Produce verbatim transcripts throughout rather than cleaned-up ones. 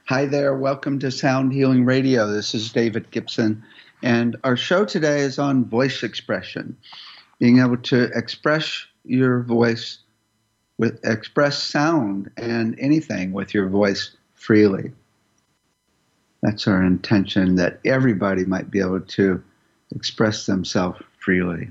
Hi there. Welcome to Sound Healing Radio. This is David Gibson, and our show today is on voice expression, being able to express your voice with express sound and anything with your voice freely. That's our intention, that everybody might be able to express themselves freely.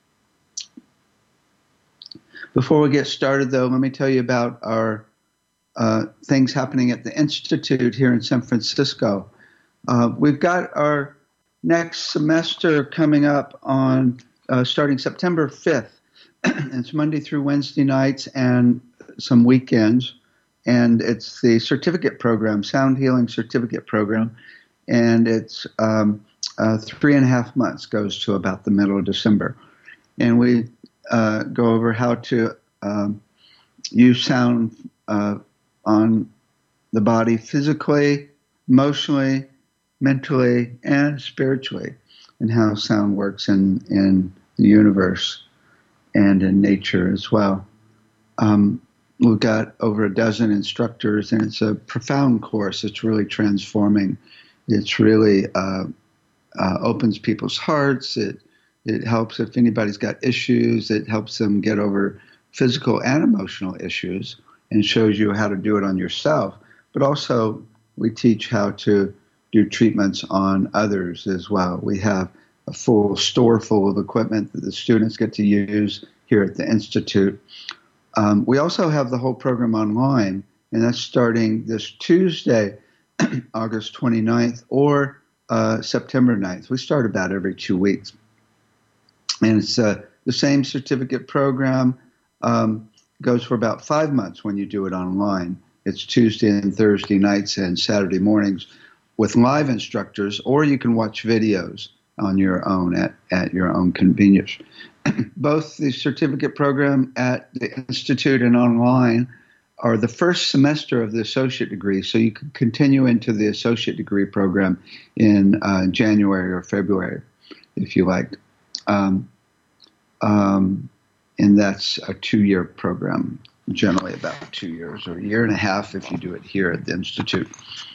Before we get started, though, let me tell you about our uh, things happening at the Institute here in San Francisco. Uh, we've got our next semester coming up on uh, starting September fifth. It's Monday through Wednesday nights and some weekends. And it's the certificate program, Sound Healing Certificate Program. And it's um, uh, three and a half months, goes to about the middle of December. And we uh, go over how to um, use sound uh, on the body physically, emotionally, mentally, and spiritually, and how sound works in, in the universe and in nature as well. Um, we've got over a dozen instructors, and it's a profound course. It's really transforming. It's really uh, uh, opens people's hearts. It it helps if anybody's got issues. It helps them get over physical and emotional issues, and shows you how to do it on yourself. But also, we teach how to do treatments on others as well. We have a full store full of equipment that the students get to use here at the Institute. Um, we also have the whole program online, and that's starting this Tuesday, August twenty-ninth, or uh, September ninth. We start about every two weeks. And it's uh, the same certificate program. Um, goes for about five months when you do it online. It's Tuesday and Thursday nights and Saturday mornings with live instructors, or you can watch videos on your own at, at your own convenience. Both the certificate program at the Institute and online are the first semester of the associate degree, so you can continue into the associate degree program in uh, January or February, if you like. Um, um, And that's a two-year program, generally about two years or a year and a half if you do it here at the Institute.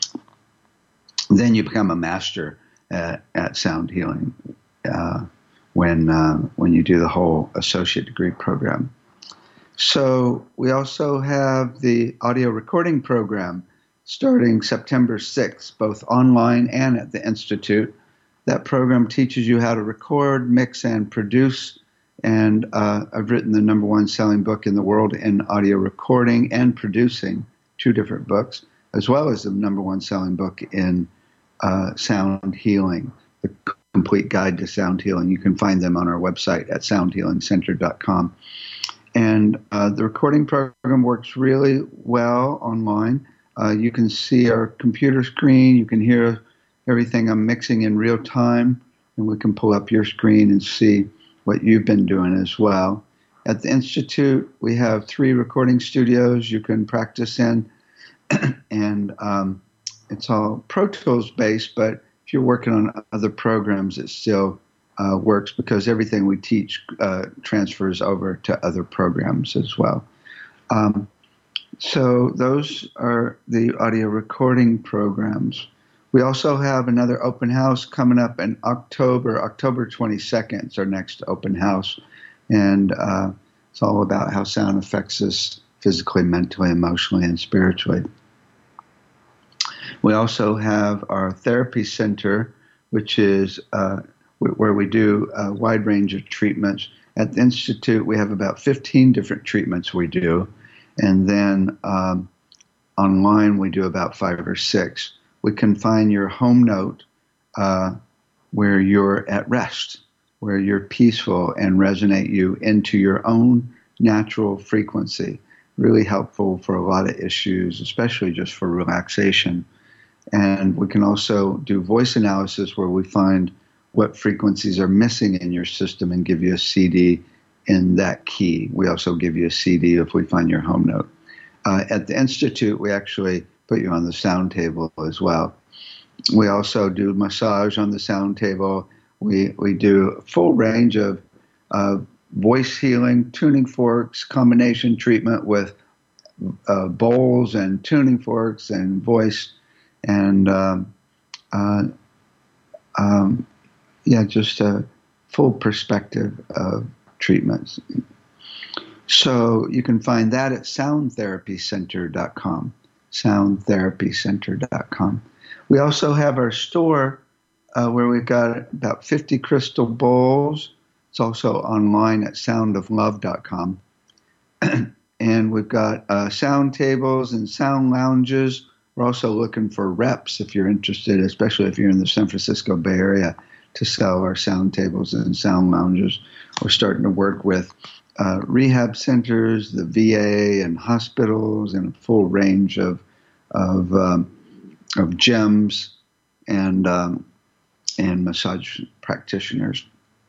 Then you become a master at, at sound healing uh, when uh, when you do the whole associate degree program. So we also have the audio recording program starting September sixth, both online and at the Institute. That program teaches you how to record, mix, and produce. And uh, I've written the number one selling book in the world in audio recording and producing, two different books, as well as the number one selling book in uh, sound healing, the complete guide to sound healing. You can find them on our website at sound healing center dot com. And uh, the recording program works really well online. Uh, you can see our computer screen. You can hear everything I'm mixing in real time, and we can pull up your screen and see what you've been doing as well. At the Institute, we have three recording studios you can practice in, and um, it's all Pro Tools based, but if you're working on other programs, it still uh, works because everything we teach uh, transfers over to other programs as well. Um, so those are the audio recording programs. We also have another open house coming up in October. October twenty-second is our next open house. And uh, it's all about how sound affects us physically, mentally, emotionally, and spiritually. We also have our therapy center, which is uh, where we do a wide range of treatments. At the Institute, we have about fifteen different treatments we do. And then um, online, we do about five or six. We confine your home note uh, where you're at rest, where you're peaceful, and resonate you into your own natural frequency. Really helpful for a lot of issues, especially just for relaxation. And we can also do voice analysis where we find what frequencies are missing in your system and give you a C D in that key. We also give you a C D if we find your home note. Uh, at the Institute, we actually put you on the sound table as well. We also do massage on the sound table. We we do a full range of uh, voice healing, tuning forks, combination treatment with uh, bowls and tuning forks and voice and um, uh, um, yeah, just a full perspective of treatments. So you can find that at sound therapy center dot com, sound therapy center dot com. We also have our store uh, where we've got about fifty crystal bowls. It's also online at sound of love dot com. And we've got uh, sound tables and sound lounges. We're also looking for reps if you're interested, especially if you're in the San Francisco Bay Area, to sell our sound tables and sound lounges. We're starting to work with uh, rehab centers, the V A, and hospitals, and a full range of of, um, of gyms and um, and massage practitioners.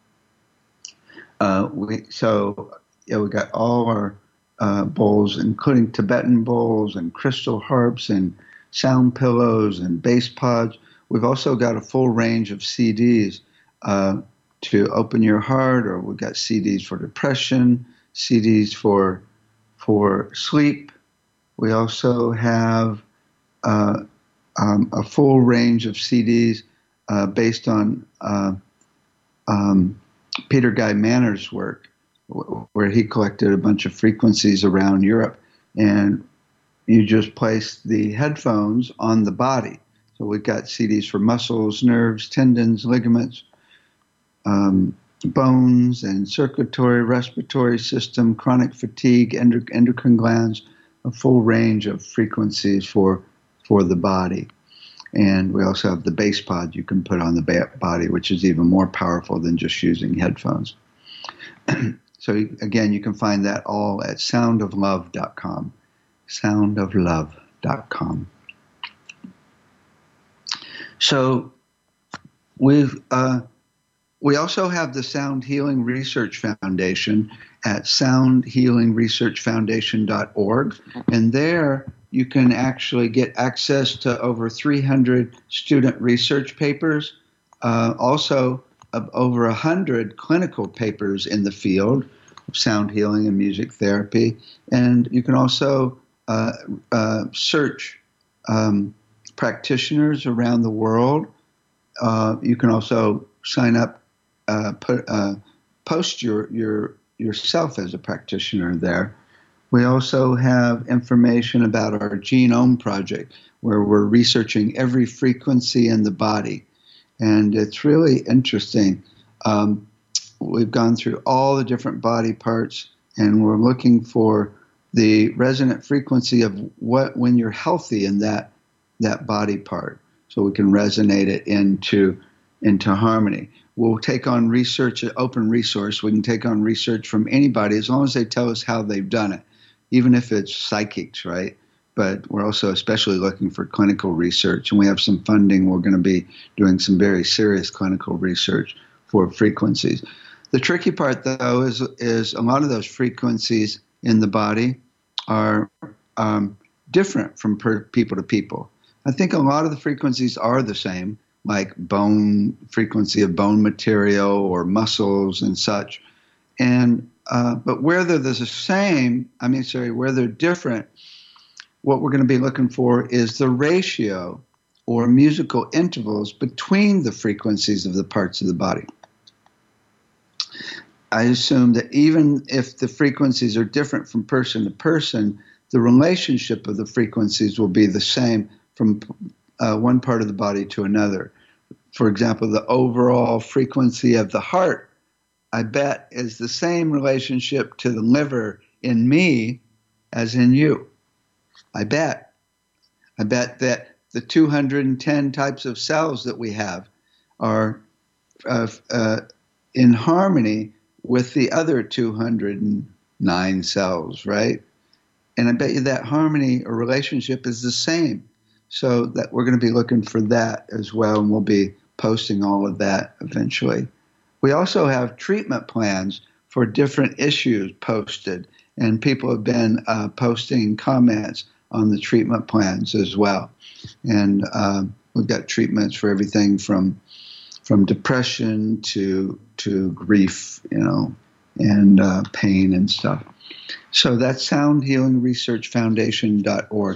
Uh, we so yeah, we got all our uh, bowls, including Tibetan bowls and crystal harps and sound pillows and bass pods. We've also got a full range of C Ds uh, to open your heart, or we've got C Ds for depression, C Ds for for sleep. We also have uh, um, a full range of C Ds uh, based on uh, um, Peter Guy Manner's work, where he collected a bunch of frequencies around Europe, and you just place the headphones on the body. So we've got C Ds for muscles, nerves, tendons, ligaments, um, bones, and circulatory, respiratory system, chronic fatigue, endocr- endocrine glands, a full range of frequencies for for the body. And we also have the bass pod you can put on the ba- body, which is even more powerful than just using headphones. So again, you can find that all at sound of love dot com, sound of love dot com. So we've uh, we also have the Sound Healing Research Foundation at sound healing research foundation dot org, and there you can actually get access to over three hundred student research papers, uh, also of over one hundred clinical papers in the field of sound healing and music therapy. And you can also uh, uh, search um, practitioners around the world. Uh, you can also sign up, uh, put, uh, post your, your yourself as a practitioner there. We also have information about our genome project, where we're researching every frequency in the body. And it's really interesting. Um, we've gone through all the different body parts, and we're looking for the resonant frequency of what when you're healthy in that that body part, so we can resonate it into into harmony. We'll take on research, an open resource. We can take on research from anybody as long as they tell us how they've done it, even if it's psychics, right? But we're also especially looking for clinical research, and we have some funding. We're going to be doing some very serious clinical research for frequencies. The tricky part, though, is is a lot of those frequencies in the body are um, different from per people to people. I think a lot of the frequencies are the same, like bone frequency of bone material or muscles and such. And uh, but where they're the same, I mean, sorry, where they're different, what we're going to be looking for is the ratio or musical intervals between the frequencies of the parts of the body. I assume that even if the frequencies are different from person to person, the relationship of the frequencies will be the same from uh, one part of the body to another. For example, the overall frequency of the heart, I bet, is the same relationship to the liver in me as in you. I bet. I bet that the two hundred ten types of cells that we have are uh, uh, in harmony with the other two hundred nine cells, right? And I bet you that harmony or relationship is the same. So that we're going to be looking for that as well, and we'll be posting all of that eventually. We also have treatment plans for different issues posted, and people have been uh, posting comments on the treatment plans as well. And uh, we've got treatments for everything from from depression to to grief, you know, and uh, pain and stuff. So that's sound healing research foundation dot org.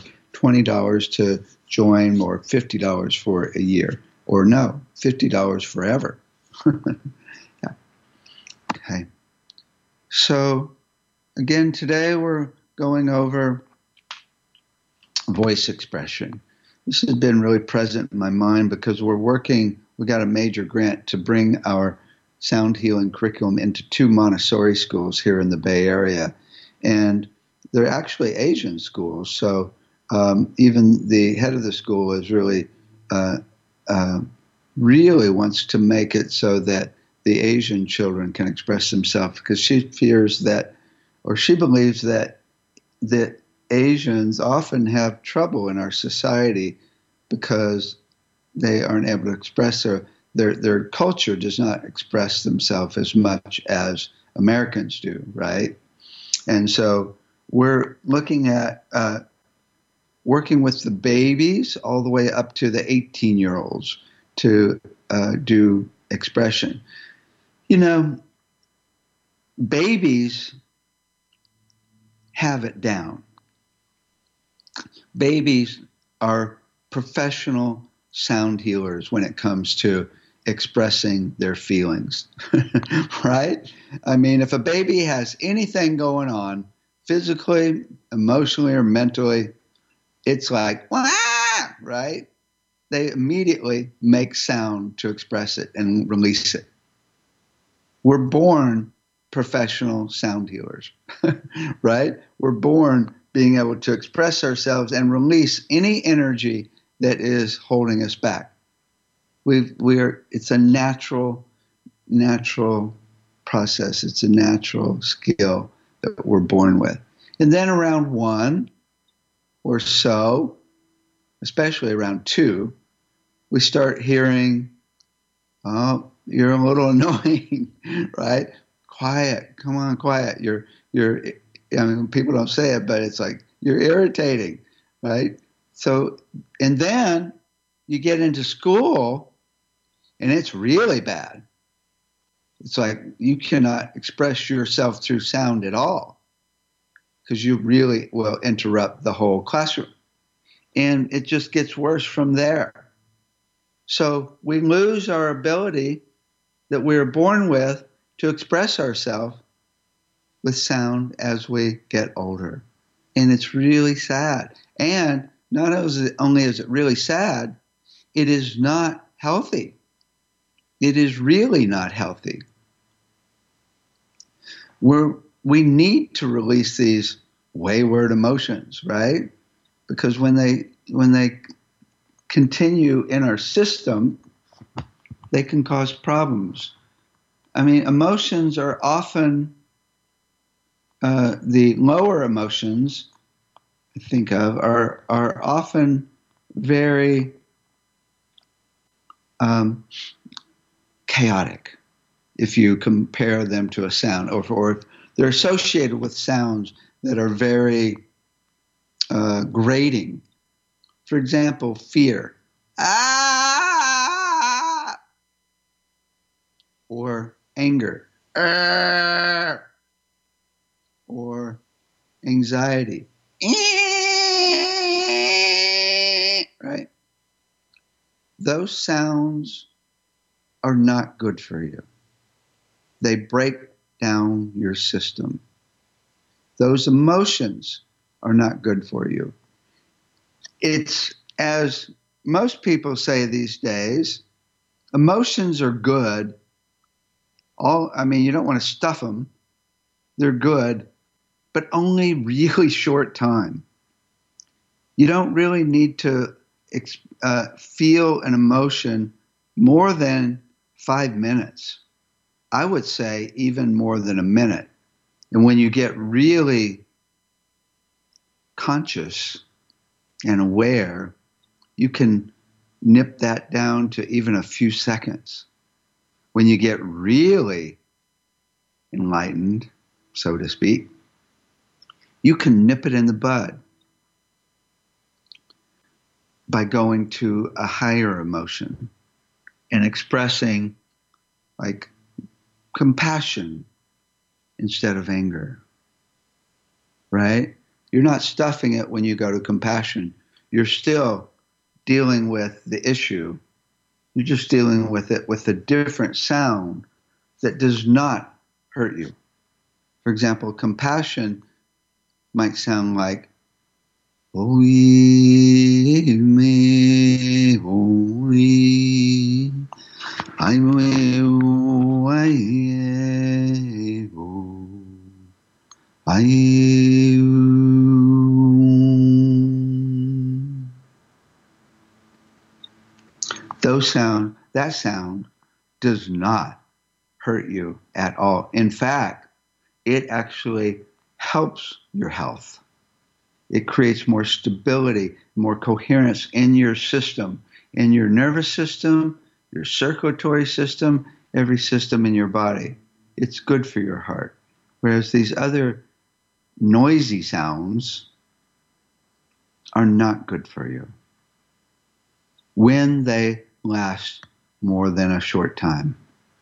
twenty dollars to join or fifty dollars for a year, or no, fifty dollars forever. Yeah. Okay. So again, today we're going over voice expression. This has been really present in my mind because we're working, we got a major grant to bring our sound healing curriculum into two Montessori schools here in the Bay Area. And they're actually Asian schools. So um, even the head of the school is really, uh, uh, really wants to make it so that the Asian children can express themselves, because she fears that, or she believes that, that Asians often have trouble in our society because they aren't able to express their, their, their culture does not express themselves as much as Americans do, right? And so we're looking at uh, working with the babies all the way up to the eighteen-year-olds to uh, do expression. You know, babies have it down. Babies are professional sound healers when it comes to expressing their feelings, right? I mean, if a baby has anything going on physically, emotionally, or mentally, it's like, wah, right? They immediately make sound to express it and release it. We're born professional sound healers, right? We're born being able to express ourselves and release any energy that is holding us back. We we are. It's a natural, natural process. It's a natural skill that we're born with. And then around one or so, especially around two, we start hearing, "Oh, you're a little annoying," right? Quiet. Come on, quiet. You're you're. I mean, people don't say it, but it's like you're irritating, right? So, and then you get into school, and it's really bad. It's like you cannot express yourself through sound at all because you really will interrupt the whole classroom. And it just gets worse from there. So we lose our ability that we were born with to express ourselves with sound as we get older. And it's really sad. And not only is it really sad, it is not healthy. It is really not healthy. We're, we need to release these wayward emotions, right? Because when they when they continue in our system, they can cause problems. I mean, emotions are often uh, the lower emotions I think of are are often very um, chaotic if you compare them to a sound, or, or if they're associated with sounds that are very uh, grating. For example, fear. Ah! Or anger. Arr! Or anxiety. Right? Those sounds are not good for you. They break down your system. Those emotions are not good for you. It's, as most people say these days, emotions are good. All, I mean, you don't want to stuff them. They're good, but only really short time. You don't really need to uh, feel an emotion more than five minutes. I would say even more than a minute. And when you get really conscious and aware, you can nip that down to even a few seconds. When you get really enlightened, so to speak, you can nip it in the bud by going to a higher emotion and expressing like compassion instead of anger, right? You're not stuffing it when you go to compassion. you're still dealing with the issue. You're just dealing with it with a different sound that does not hurt you. For example, compassion might sound like, Oi me, oi, I will, I I. Those sound, that sound does not hurt you at all. In fact, it actually helps your health. It creates more stability, more coherence in your system, in your nervous system, your circulatory system, every system in your body. It's good for your heart. Whereas these other noisy sounds are not good for you when they last more than a short time,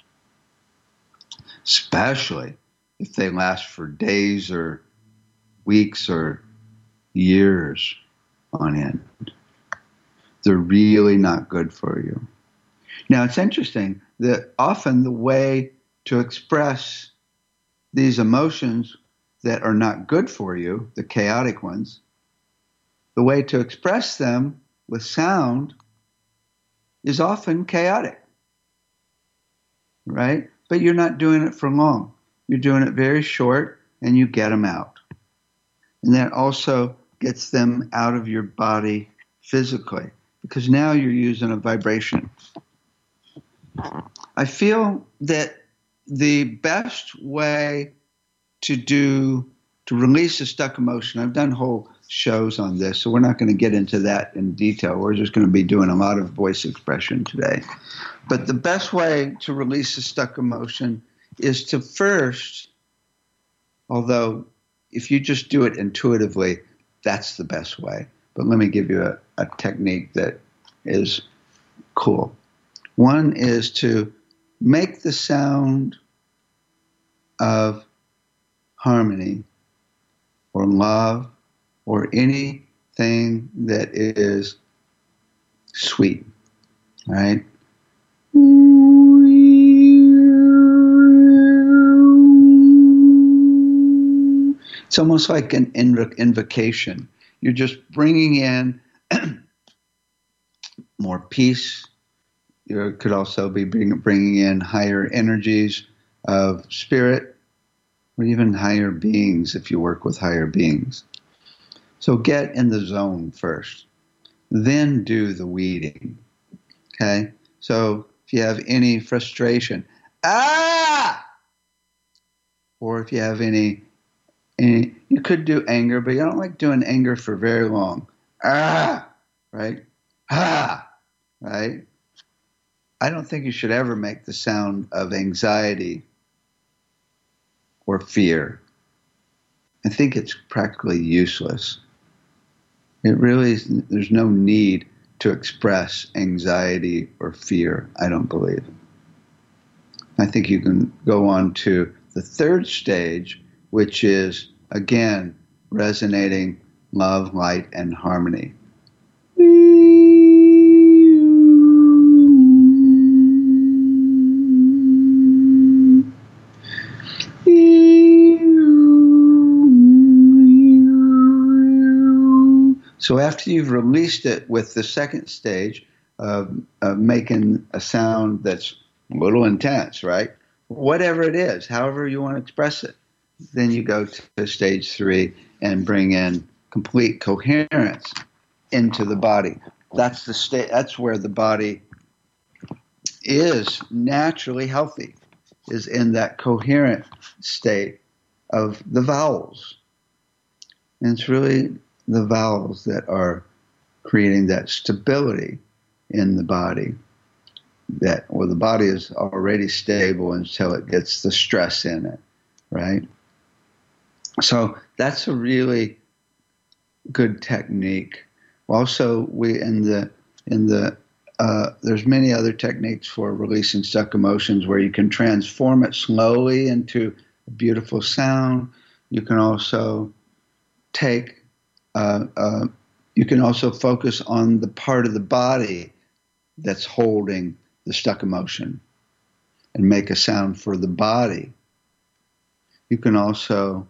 especially if they last for days or weeks or years on end. They're really not good for you. Now, it's interesting that often the way to express these emotions that are not good for you, the chaotic ones, the way to express them with sound is often chaotic, right? But you're not doing it for long. You're doing it very short, and you get them out. And that also gets them out of your body physically, because now you're using a vibration. I feel that the best way to do, to release a stuck emotion, I've done whole shows on this, so we're not going to get into that in detail. We're just going to be doing a lot of voice expression today. But the best way to release a stuck emotion is to first, although if you just do it intuitively, that's the best way. But let me give you a, a technique that is cool. One is to make the sound of harmony or love or anything that is sweet, right? It's almost like an inv- invocation. You're just bringing in more peace. You could also be bring, bringing in higher energies of spirit, or even higher beings if you work with higher beings. So get in the zone first, then do the weeding, okay? So if you have any frustration, ah! Or if you have any, any, you could do anger, but you don't like doing anger for very long. Ah! Right? Ah! Right? I don't think you should ever make the sound of anxiety or fear. I think it's practically useless. It really is, there's no need to express anxiety or fear, I don't believe. I think you can go on to the third stage, which is, again, resonating love, light, and harmony. So after you've released it with the second stage of, of making a sound that's a little intense, right? Whatever it is, however you want to express it, then you go to stage three and bring in complete coherence into the body. That's the sta- That's where the body is naturally healthy, is in that coherent state of the vowels. And it's really the vowels that are creating that stability in the body. That, well, the body is already stable until it gets the stress in it, right? So that's a really good technique. Also, we in the in the uh, there's many other techniques for releasing stuck emotions where you can transform it slowly into a beautiful sound. You can also take uh, uh, You can also focus on the part of the body that's holding the stuck emotion and make a sound for the body. You can also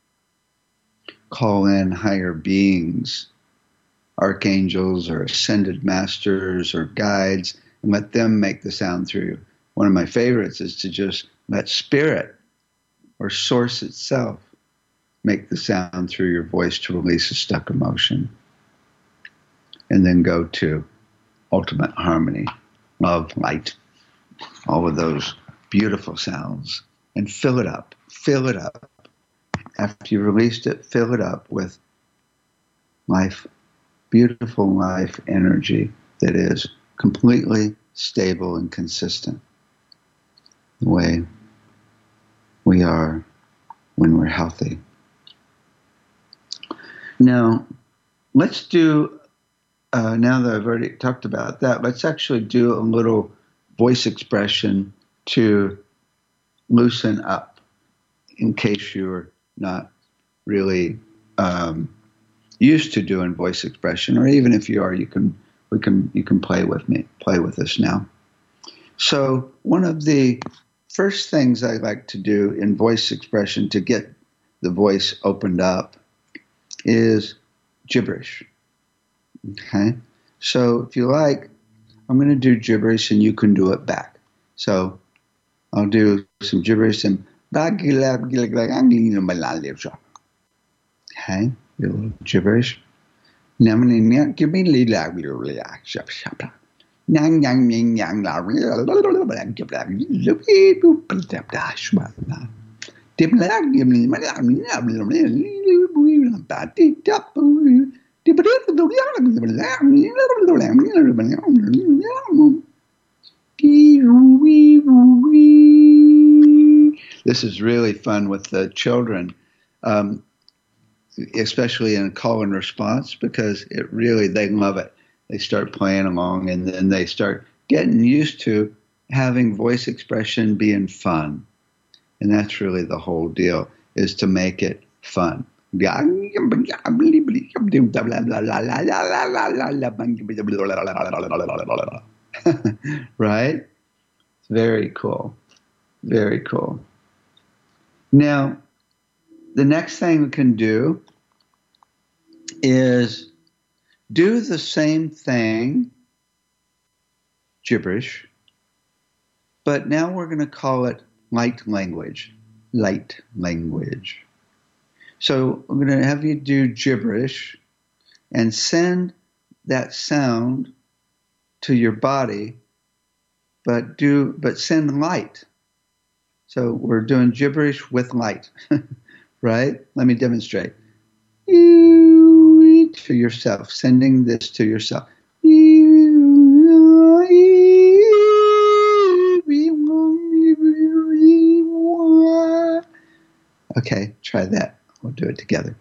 call in higher beings, archangels or ascended masters or guides, and let them make the sound through you. One of my favorites is to just let spirit or source itself make the sound through your voice to release a stuck emotion. And then go to ultimate harmony, love, light, all of those beautiful sounds, and fill it up, fill it up. After you've released it, fill it up with life, beautiful life energy that is completely stable and consistent, the way we are when we're healthy. Now, let's do, uh, now that I've already talked about that, let's actually do a little voice expression to loosen up, in case you're not really um, used to doing voice expression, or even if you are, you can we can you can play with me, play with us now. So one of the first things I like to do in voice expression to get the voice opened up is gibberish. Okay, so if you like, I'm going to do gibberish and you can do it back. So I'll do some gibberish and okay, a little gibberish. This is really fun with the children, um, especially in call and response, because it really, they love it. They start playing along, and then they start getting used to having voice expression being fun. And that's really the whole deal, is to make it fun. Right? Very cool. Very cool. Now, the next thing we can do is do the same thing, gibberish, but now we're going to call it light language. Light language. So I'm going to have you do gibberish and send that sound to your body, but do but send light. So we're doing gibberish with light, right? Let me demonstrate. To yourself, sending this to yourself. Okay, try that. We'll do it together.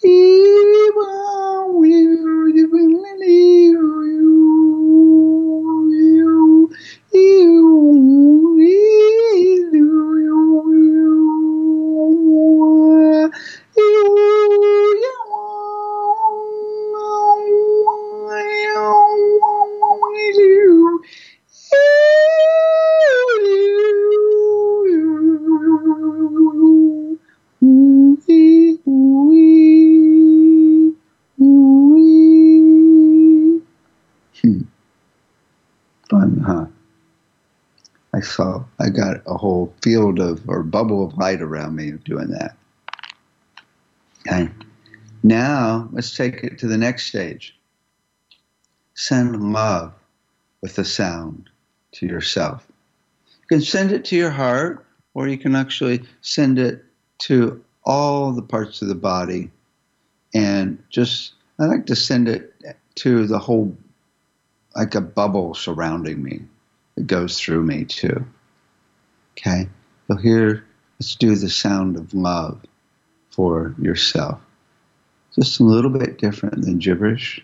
Fun, huh? I saw, I got a whole field of, or bubble of light around me doing that. Okay. Now, let's take it to the next stage. Send love with the sound to yourself. You can send it to your heart, or you can actually send it to all the parts of the body. And just, I like to send it to the whole, like a bubble surrounding me. It goes through me too. Okay? So here, let's do the sound of love for yourself. Just a little bit different than gibberish.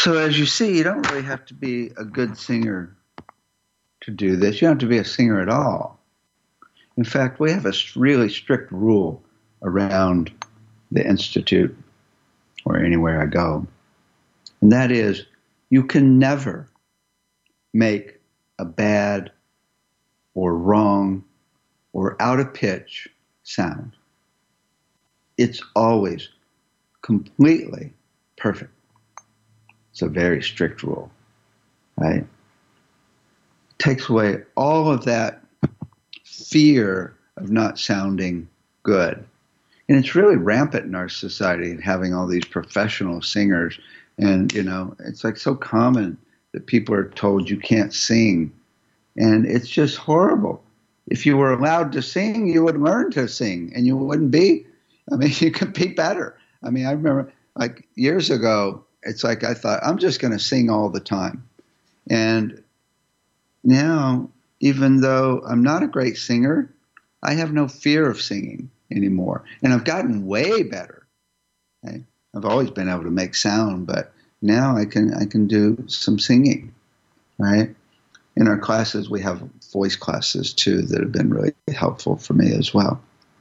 So as you see, you don't really have to be a good singer to do this. You don't have to be a singer at all. In fact, we have a really strict rule around the Institute or anywhere I go. And that is, you can never make a bad or wrong or out of pitch sound. It's always completely perfect. It's a very strict rule, right? It takes away all of that fear of not sounding good. And it's really rampant in our society, having all these professional singers. And, you know, it's like so common that people are told you can't sing. And it's just horrible. If you were allowed to sing, you would learn to sing and you wouldn't be, I mean, you could be better. I mean, I remember like years ago, it's like I thought, I'm just going to sing all the time. And now, even though I'm not a great singer, I have no fear of singing anymore. And I've gotten way better. Okay? I've always been able to make sound, but now I can I can do some singing, right? In our classes, we have voice classes too that have been really helpful for me as well.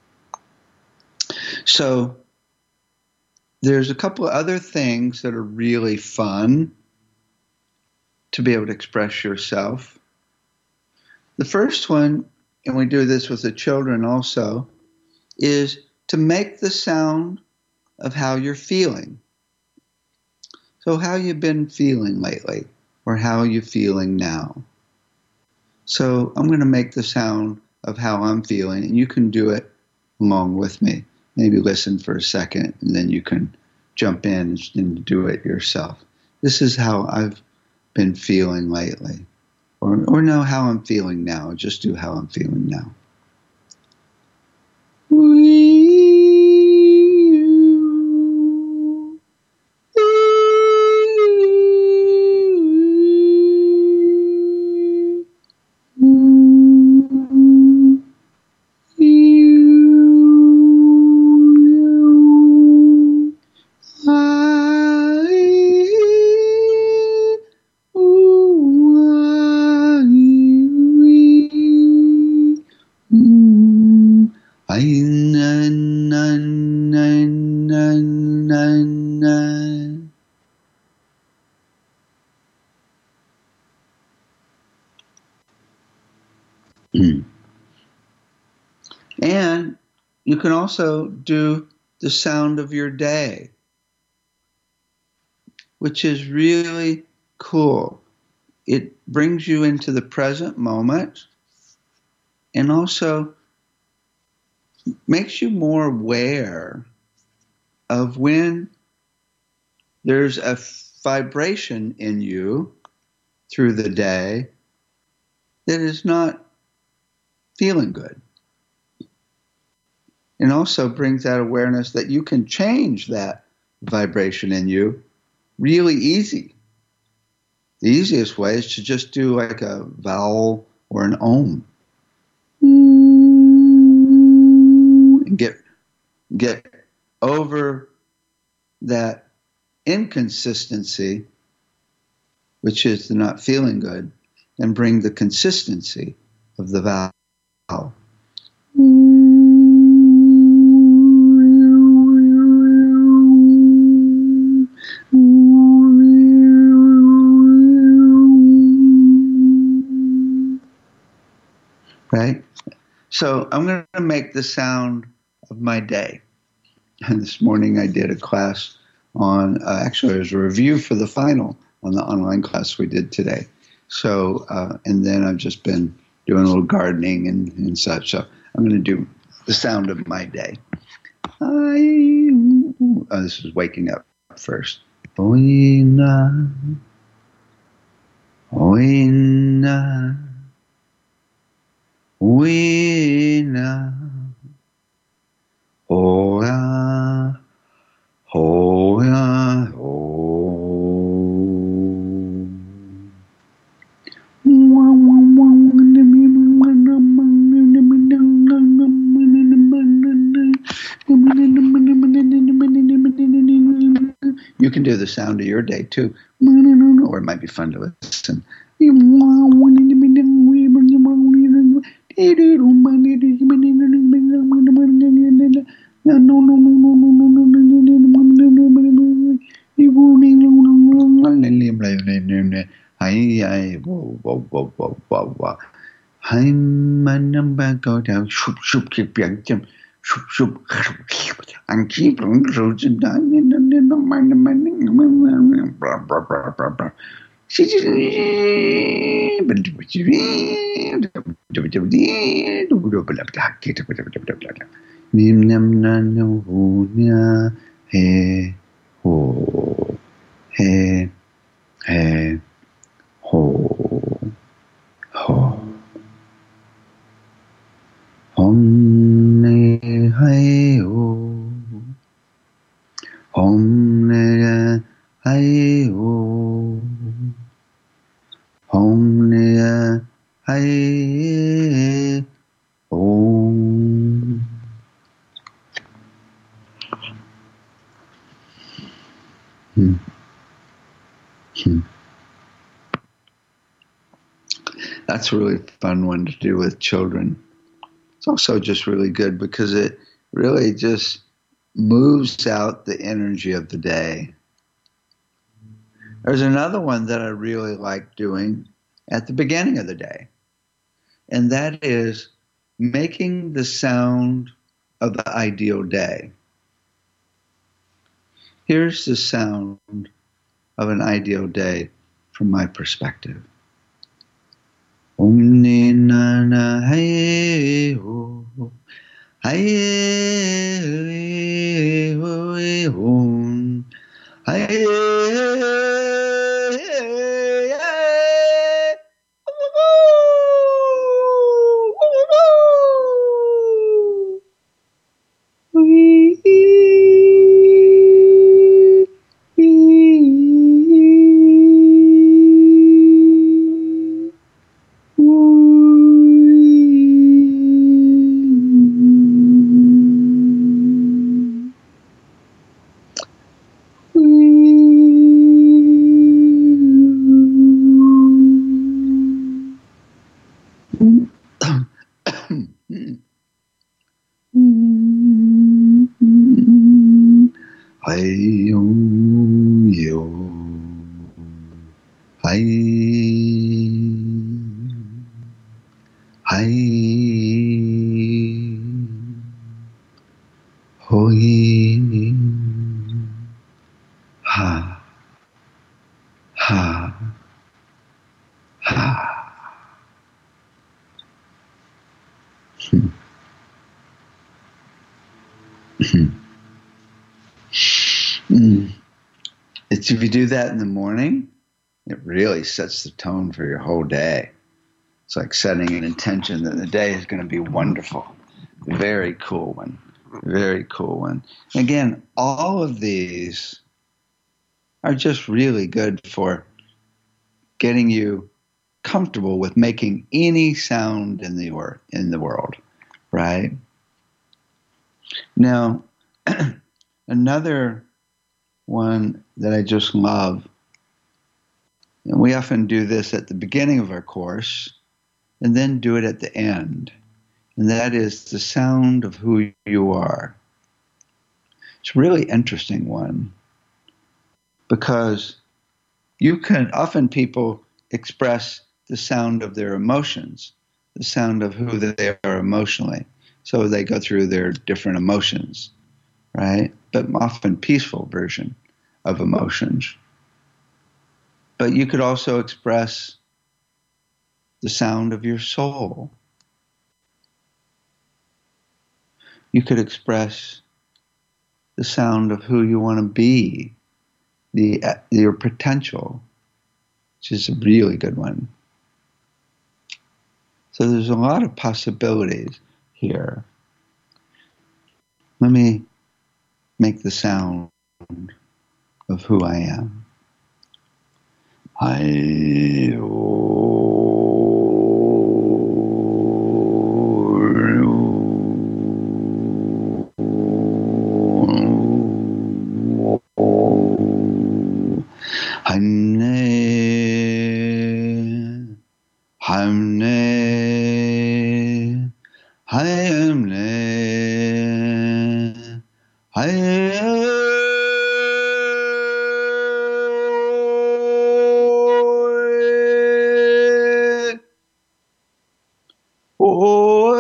So there's a couple of other things that are really fun to be able to express yourself. The first one, and we do this with the children also, is to make the sound of how you're feeling. So how you been feeling lately, or how are you feeling now? So I'm going to make the sound of how I'm feeling, and you can do it along with me. Maybe listen for a second, and then you can jump in and do it yourself. This is how I've been feeling lately. Or, or know how I'm feeling now. Just do how I'm feeling now. And you can also do the sound of your day, which is really cool. It brings you into the present moment and also makes you more aware of when there's a vibration in you through the day that is not feeling good. And also brings that awareness that you can change that vibration in you really easy. The easiest way is to just do like a vowel or an ohm. And get, get over that inconsistency, which is the not feeling good, and bring the consistency of the vowel. Right? So I'm going to make the sound of my day. And this morning I did a class on, uh, actually it was a review for the final on the online class we did today. So, uh, and then I've just been doing a little gardening and, and such. So I'm going to do the sound of my day. I, oh, this is waking up first. Oina, oina. Wina, hoya, hoya, ho. You can do the sound of your day too. You it might be fun to listen. Shoop, shoop, and keep on closing down. Nim nam nan no ho nya he ho he he ho ho Om ne hai ho Om ne hai ho Om ne hai Om. Hmm. Hmm. That's a really fun one to do with children. It's also just really good because it really just moves out the energy of the day. There's another one that I really like doing at the beginning of the day, and that is making the sound of the ideal day. Here's the sound of an ideal day from my perspective. Om ni na na hai ho hai ho ho hai It's if you do that in the morning, it really sets the tone for your whole day. It's like setting an intention that the day is going to be wonderful. Very cool one. Very cool one. Again, all of these are just really good for getting you comfortable with making any sound in the wor- in the world, right? Now, another one that I just love, and we often do this at the beginning of our course and then do it at the end, and that is the sound of who you are. It's a really interesting one because you can, often people express the sound of their emotions, the sound of who they are emotionally. So they go through their different emotions, right? But often peaceful version of emotions. But you could also express the sound of your soul. You could express the sound of who you want to be, the your potential, which is a really good one. So there's a lot of possibilities here. Let me make the sound of who I am. I Hane Hayam le, hayam. Oh,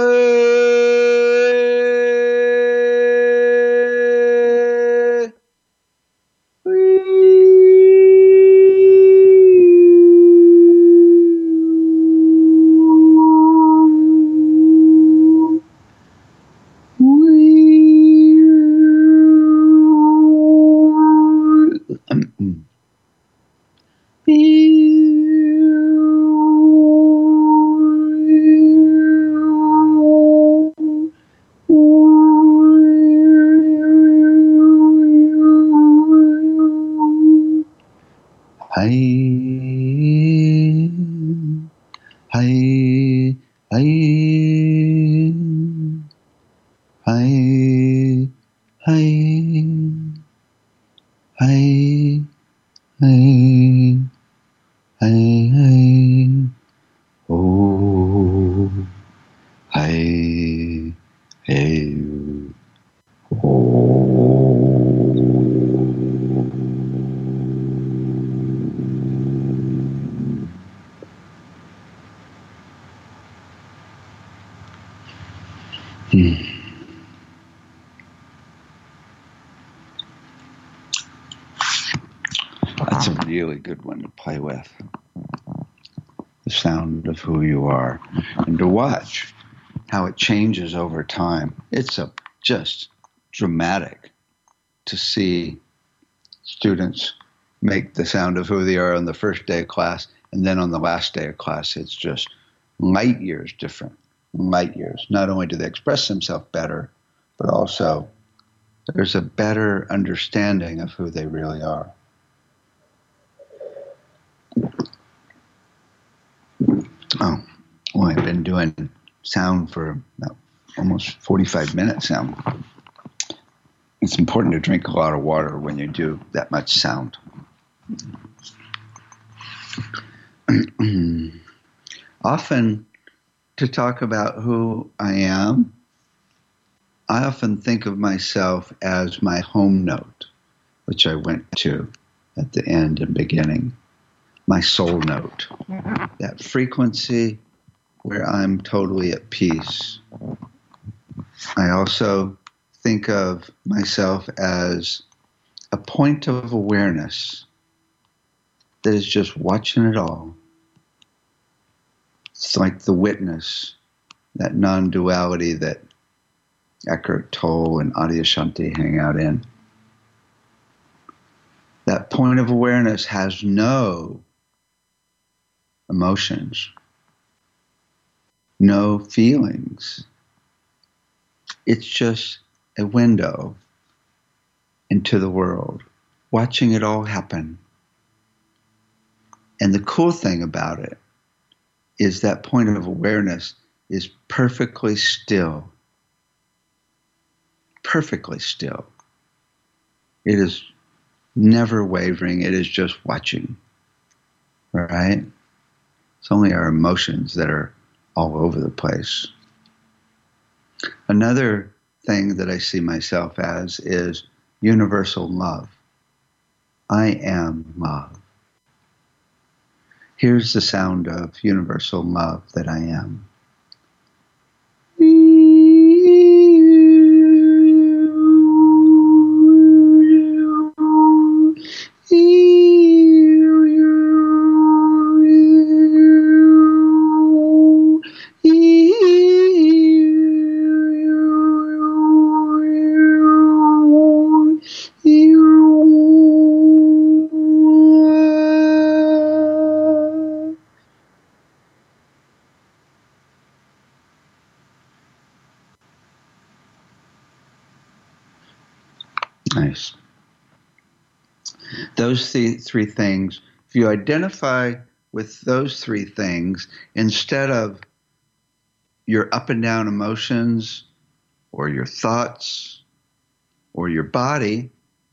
Hi, hi, hi, hi, hi, hi, hi, hi, hi, oh, hi, hey, Hmm. That's a really good one to play with. The sound of who you are, and to watch how it changes over time. It's a, just dramatic to see students make the sound of who they are on the first day of class, and then on the last day of class, it's just light years different. Light years. Not only do they express themselves better, but also there's a better understanding of who they really are. Oh, well, I've been doing sound for about almost forty-five minutes now. It's important to drink a lot of water when you do that much sound. Often, to talk about who I am, I often think of myself as my home note, which I went to at the end and beginning, my soul note, that frequency where I'm totally at peace. I also think of myself as a point of awareness that is just watching it all. It's like the witness, that non-duality that Eckhart Tolle and Adyashanti hang out in. That point of awareness has no emotions, no feelings. It's just a window into the world, watching it all happen. And the cool thing about it is that point of awareness is perfectly still. Perfectly still. It is never wavering. It is just watching. Right? It's only our emotions that are all over the place. Another thing that I see myself as is universal love. I am love. Here's the sound of universal love that I am. Nice. Those th- three things, if you identify with those three things, instead of your up and down emotions or your thoughts or your body,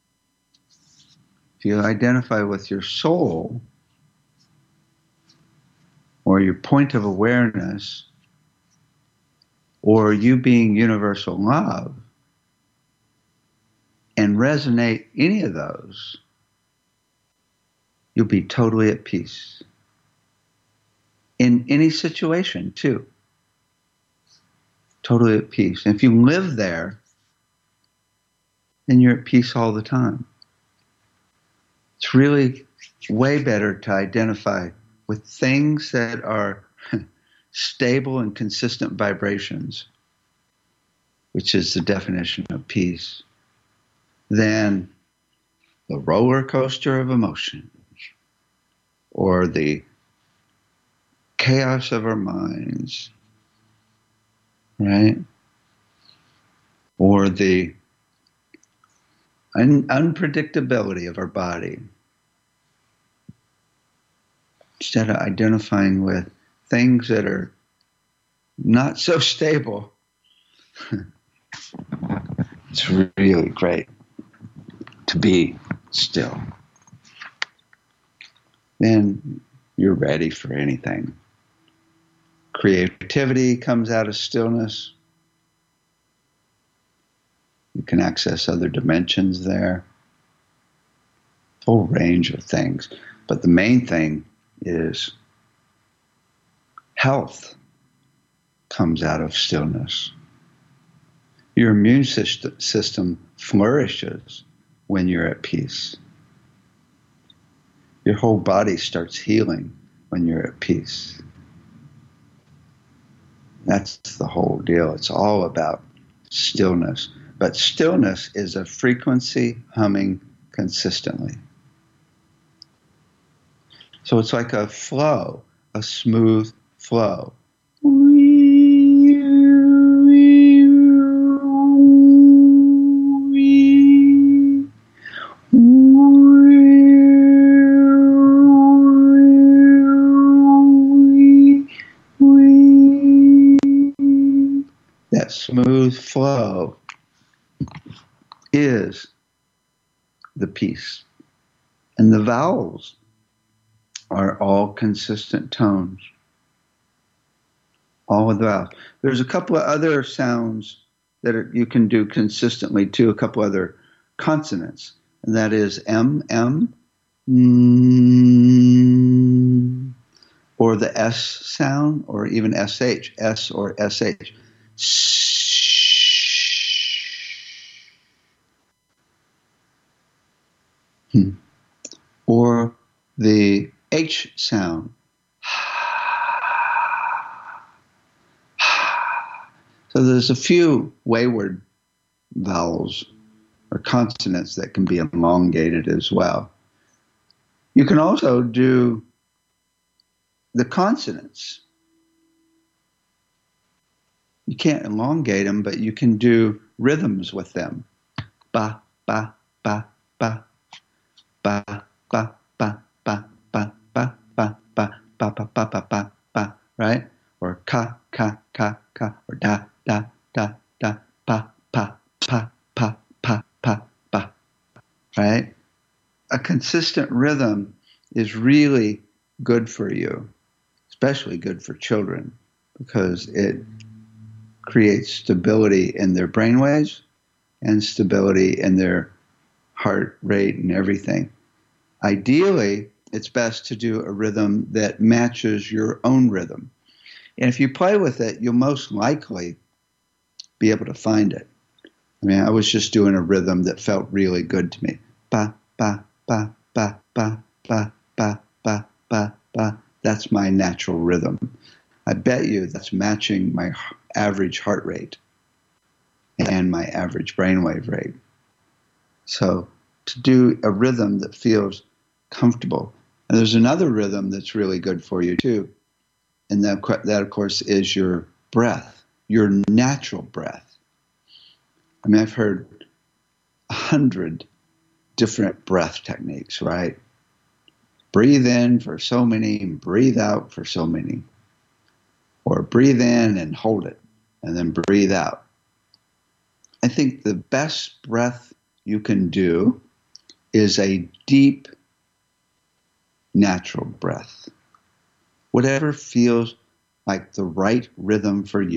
if you identify with your soul or your point of awareness or you being universal love, and resonate any of those, you'll be totally at peace. In any situation, too. Totally at peace. And if you live there, then you're at peace all the time. It's really way better to identify with things that are stable and consistent vibrations, which is the definition of peace, than the roller coaster of emotions or the chaos of our minds, right? Or the un- unpredictability of our body. Instead of identifying with things that are not so stable, it's really great to be still. Then you're ready for anything. Creativity comes out of stillness. You can access other dimensions there. A whole range of things. But the main thing is health comes out of stillness. Your immune system flourishes when you're at peace. Your whole body starts healing when you're at peace. That's the whole deal. It's all about stillness. But stillness is a frequency humming consistently. So it's like a flow, a smooth flow. That smooth flow is the peace. And the vowels are all consistent tones. All of the vowels. There's a couple of other sounds that are, you can do consistently too, a couple other consonants. And that is M, M, mm, or the S sound, or even S H, S or S H. Hmm. Or the H sound. So there's a few wayward vowels or consonants that can be elongated as well. You can also do the consonants. You can't elongate them, but you can do rhythms with them. Ba, ba, ba, ba, ba, ba, ba, ba, ba, ba, ba, ba, ba, ba, ba, ba, ba, ba, right? Or ka, ka, ka, ka, or da, da, da, da, pa, pa, pa, pa, pa, pa, pa, right? A consistent rhythm is really good for you, especially good for children, because it creates stability in their brainwaves and stability in their heart rate and everything. Ideally, it's best to do a rhythm that matches your own rhythm. And if you play with it, you'll most likely be able to find it. I mean, I was just doing a rhythm that felt really good to me. Ba, ba, ba, ba, ba, ba, ba, ba, ba, ba. That's my natural rhythm. I bet you that's matching my average heart rate and my average brainwave rate. So to do a rhythm that feels comfortable. And there's another rhythm that's really good for you too. And that, that of course, is your breath, your natural breath. I mean, I've heard a hundred different breath techniques, right? Breathe in for so many, and breathe out for so many. Or breathe in and hold it, and then breathe out. I think the best breath you can do is a deep, natural breath. Whatever feels like the right rhythm for you,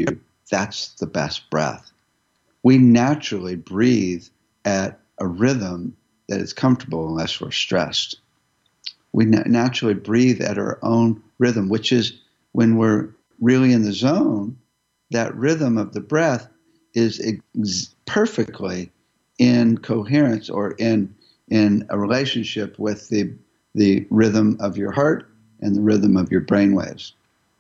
that's the best breath. We naturally breathe at a rhythm that is comfortable unless we're stressed. We na- naturally breathe at our own rhythm, which is when we're really in the zone, that rhythm of the breath is ex- perfectly in coherence or in in a relationship with the the rhythm of your heart and the rhythm of your brain waves.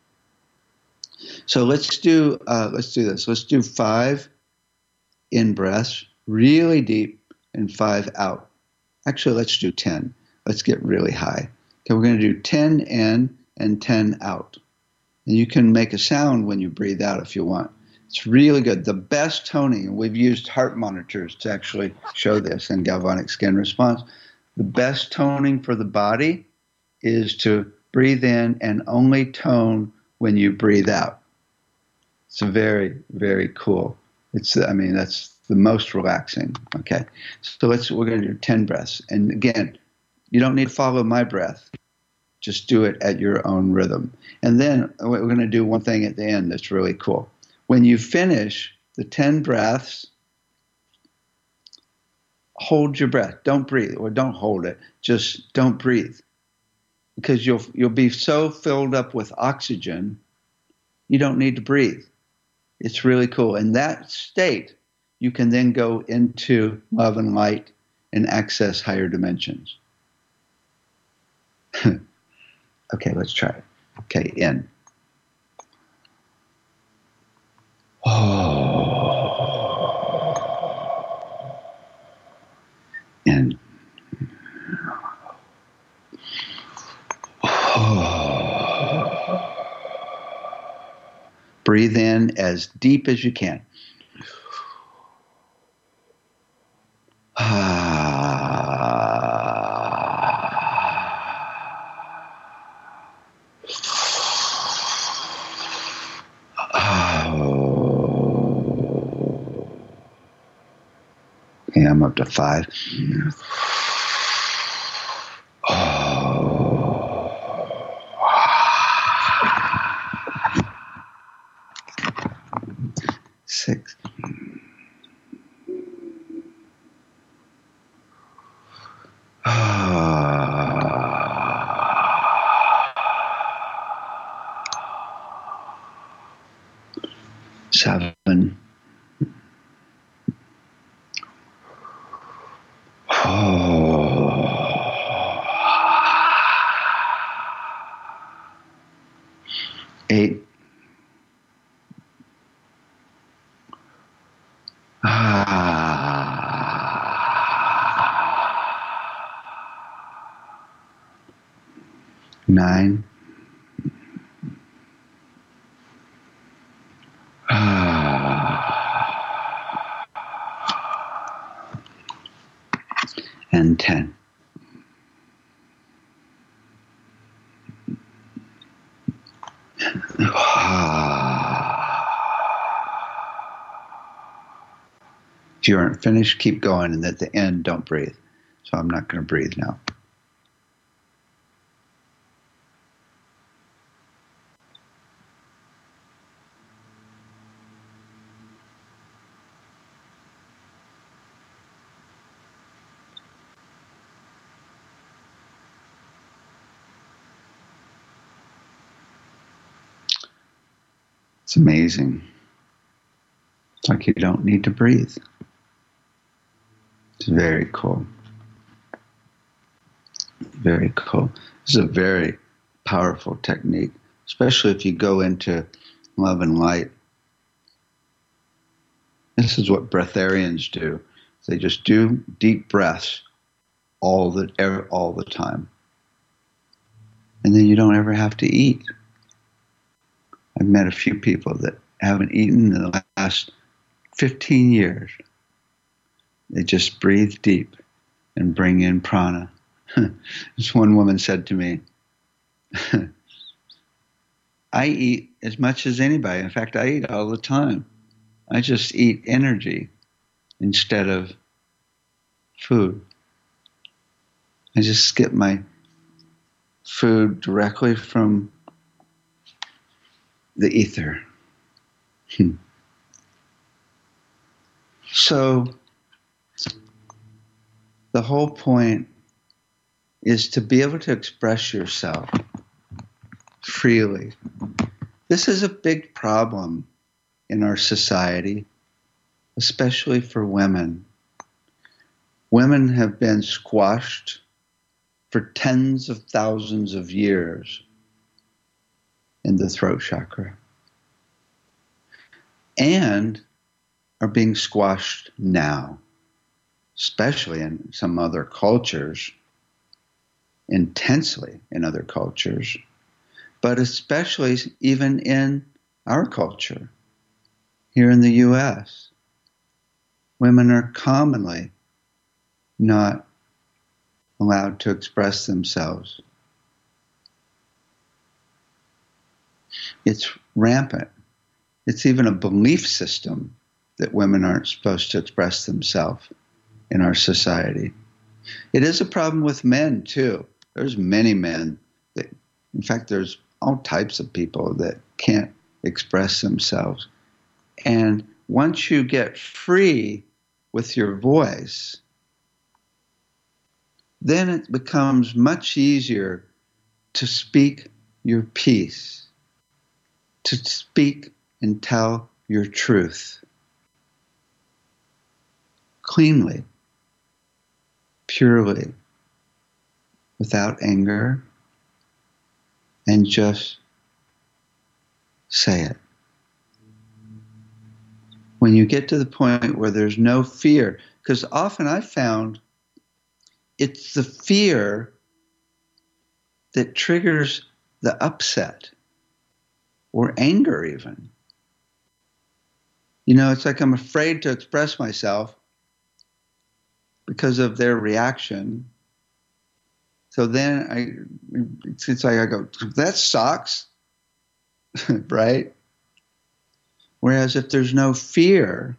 So let's do uh, let's do this. Let's do five in breaths, really deep, and five out. Actually, let's do ten. Let's get really high. Okay, we're going to do ten in and ten out. And you can make a sound when you breathe out if you want. It's really good. The best toning, and we've used heart monitors to actually show this in galvanic skin response. The best toning for the body is to breathe in and only tone when you breathe out. It's very, very cool. It's, I mean, that's the most relaxing. Okay. So let's, we're going to do ten breaths. And again, you don't need to follow my breath. Just do it at your own rhythm. And then we're going to do one thing at the end that's really cool. When you finish the ten breaths, hold your breath. Don't breathe, or don't hold it. Just don't breathe. Because you'll you'll be so filled up with oxygen, you don't need to breathe. It's really cool. In that state, you can then go into love and light and access higher dimensions. Okay, let's try it. Okay, in. In. Breathe in as deep as you can. Okay, I'm up to five. Six. Seven. Eight. Nine. And ten. If you aren't finished, keep going, and at the end, don't breathe. So I'm not going to breathe now. It's amazing. It's like you don't need to breathe. It's very cool. Very cool. This is a very powerful technique, especially if you go into love and light. This is what breatharians do. They just do deep breaths all the all the time. And then you don't ever have to eat. I've met a few people that haven't eaten in the last fifteen years. They just breathe deep and bring in prana. This one woman said to me, I eat as much as anybody. In fact, I eat all the time. I just eat energy instead of food. I just skip my food directly from the ether. So the whole point is to be able to express yourself freely. This is a big problem in our society, especially for women. Women have been squashed for tens of thousands of years in the throat chakra and are being squashed now, especially in some other cultures, intensely in other cultures, but especially even in our culture. Here in the U S, women are commonly not allowed to express themselves. It's rampant. It's even a belief system that women aren't supposed to express themselves in our society. It is a problem with men, too. There's many men that, in fact, there's all types of people that can't express themselves. And once you get free with your voice, then it becomes much easier to speak your piece, to speak and tell your truth cleanly, purely, without anger, and just say it. When you get to the point where there's no fear, because often I found it's the fear that triggers the upset or anger even. You know, it's like I'm afraid to express myself because of their reaction. So then I, it's like I go, that sucks, right? Whereas if there's no fear,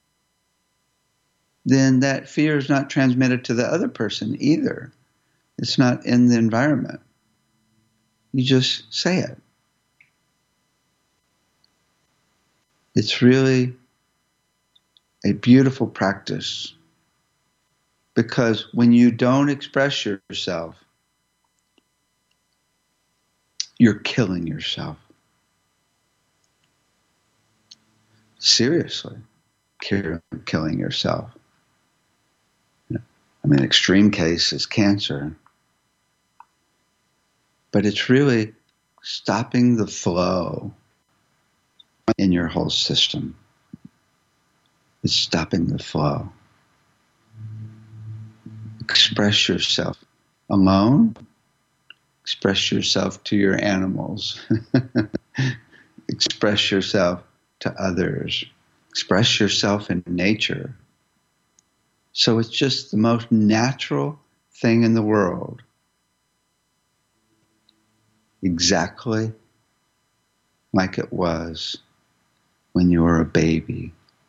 then that fear is not transmitted to the other person either. It's not in the environment. You just say it. It's really a beautiful practice, because when you don't express yourself, you're killing yourself. Seriously, killing yourself. I mean, extreme case is cancer. But it's really stopping the flow in your whole system. It's stopping the flow. Express yourself alone. Express yourself to your animals. Express yourself to others. Express yourself in nature. So it's just the most natural thing in the world. Exactly like it was when you were a baby.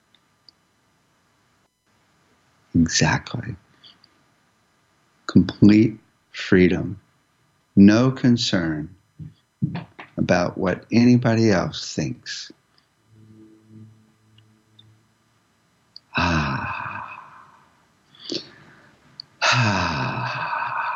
Exactly. Complete freedom. No concern about what anybody else thinks. Ah. Ah.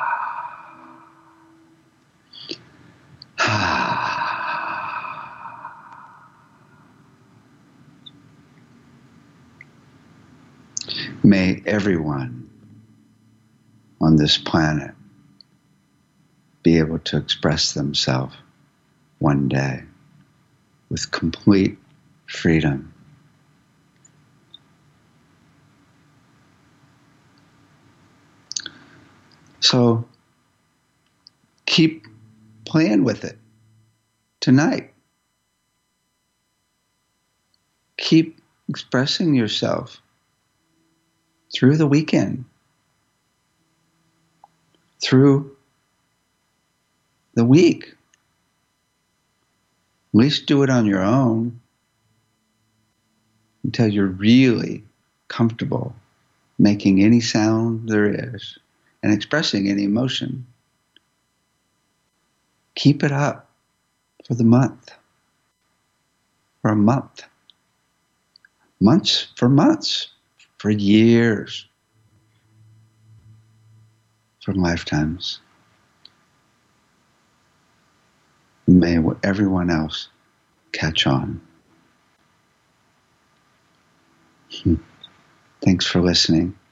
May everyone on this planet be able to express themselves one day with complete freedom. So keep playing with it tonight. Keep expressing yourself through the weekend, through the week. At least do it on your own until you're really comfortable making any sound there is and expressing any emotion. Keep it up for the month, for a month, months for months, for years, for lifetimes. May everyone else catch on. Thanks for listening.